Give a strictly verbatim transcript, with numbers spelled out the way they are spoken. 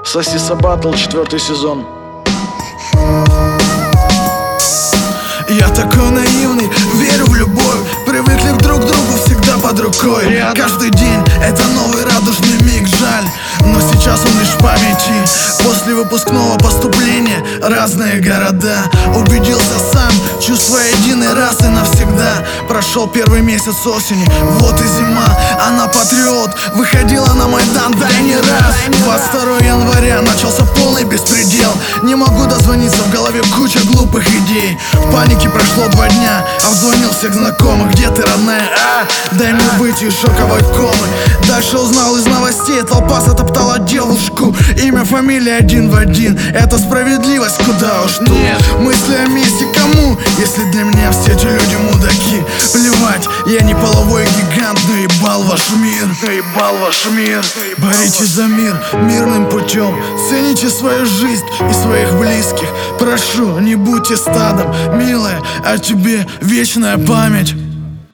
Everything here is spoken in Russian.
Сосиса Батл, четвертый сезон. Я такой наивный, верю в любовь. Привыкли друг к другу, всегда под рукой. Каждый день это новый радужный миг, жаль, но сейчас он лишь в памяти. После выпускного поступления разные города. Убедился сам, чувствуя единый раз и навсегда. Прошел первый месяц осени, вот и зима. Она патриот, выходила на Майдан, да и не раз. Двадцать второго января начался полный беспредел. Не могу дозвониться, в голове куча глупых идей. В панике прошло два дня, обзвонил всех знакомых. Где ты, родная? А, дай мне выйти из шоковой комы. Дальше узнал из новостей, толпа затоптала девушку. Имя, фамилия один в один. Это справедливость, куда уж тут. Мысли о месте кому, если для меня все эти люди мудаки. Плевать, я не половой гигант, но ебал ваш мир, но ебал ваш мир. Боритесь за мир мирным путем. Цените свою жизнь и своих близких. Прошу, не будьте стадом, милая, о тебе вечная память.